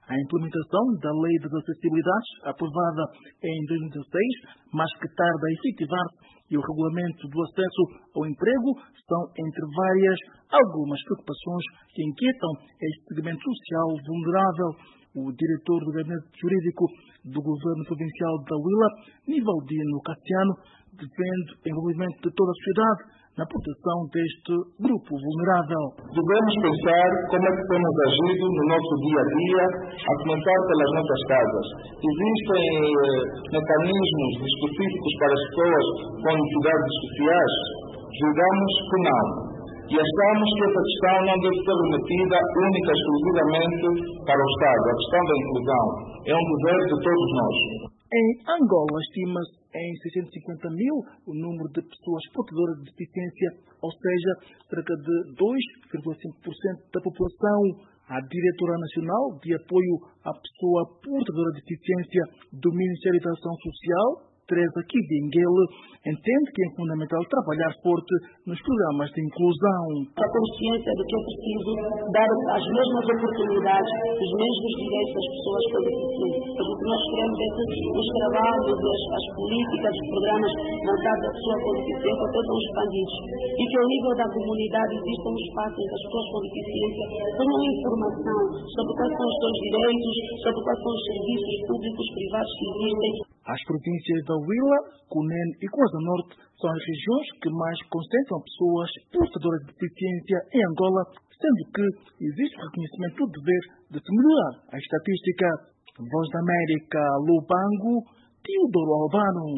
a implementação da Lei das Acessibilidades, aprovada em 2016, mas que tarda a efetivar-se, e o Regulamento do Acesso ao Emprego são, entre várias, algumas preocupações que inquietam este segmento social vulnerável. O diretor do Gabinete Jurídico do Governo Provincial da Huila, Nivaldino Cassiano, defende o envolvimento de toda a sociedade na proteção deste grupo vulnerável. Devemos pensar como é que temos agido no nosso dia a dia, a começar pelas nossas casas. Existem mecanismos específicos para as pessoas com necessidades especiais? Julgamos que não. E achamos que essa questão não deve ser remetida única e exclusivamente para o Estado. A questão da inclusão é um dever de todos nós. Em Angola, estima-se em 650 mil o número de pessoas portadoras de deficiência, ou seja, cerca de 2,5% da população. A diretora nacional de apoio à pessoa portadora de deficiência do Ministério da Ação Social, Teresa Kidingele, entende que é fundamental trabalhar forte nos programas de inclusão. A consciência de que é preciso dar as mesmas oportunidades, os mesmos direitos às pessoas com deficiência. O que nós queremos é que os trabalhos, as políticas, os programas voltados à pessoa com deficiência sejam expandidos e que ao nível da comunidade exista um espaço em que as pessoas com deficiência tenham informação sobre quais são os seus direitos, sobre quais são os serviços públicos privados que existem. As províncias da Huila, Cunene e Coisa Norte são as regiões que mais concentram pessoas portadoras de deficiência em Angola, sendo que existe o reconhecimento do dever de se melhorar a estatística. Voz da América, Lubango, Teodoro Albano.